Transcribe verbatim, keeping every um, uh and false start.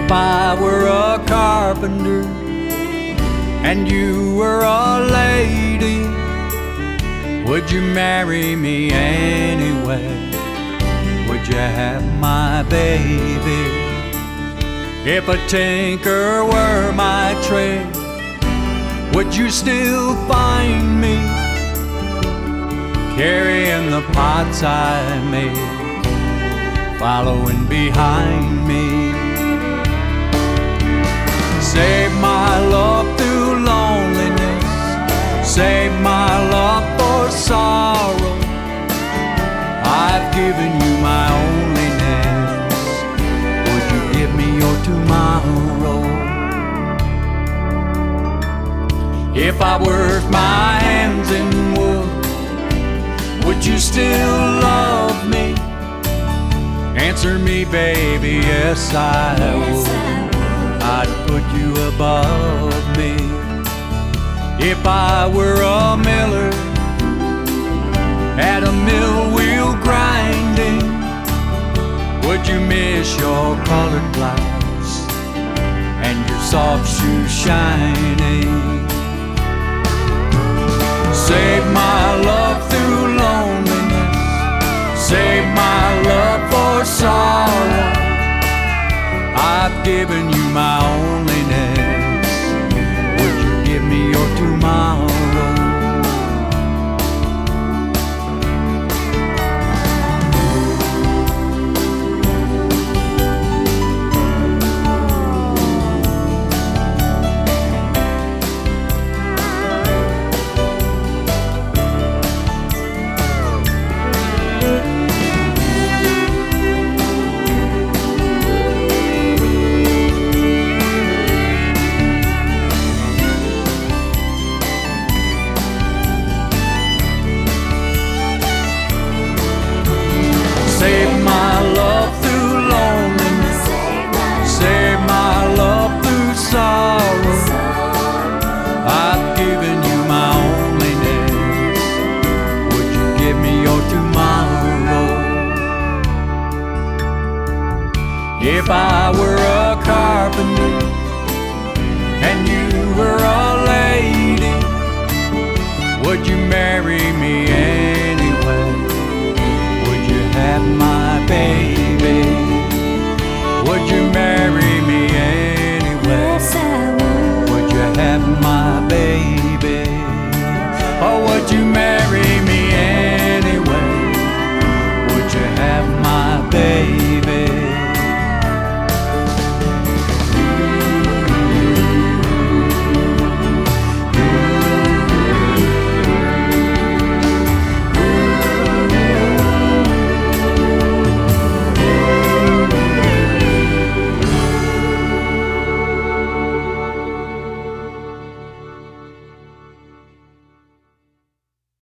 If I were a carpenter and you were a lady, would you marry me anyway? Would you have my baby? If a tinker were my trade, would you still find me carrying the pots I made, following behind me? Save my love through loneliness, save my love for sorrow. I've given you my onlyness, would you give me your tomorrow? If I worked my hands in wood, would you still love me? Answer me, baby, yes I would. I'd put you above me. If I were a miller at a mill wheel grinding, would you miss your colored blouse and your soft shoes shining? Save my love through loneliness, save my love for sorrow. I've given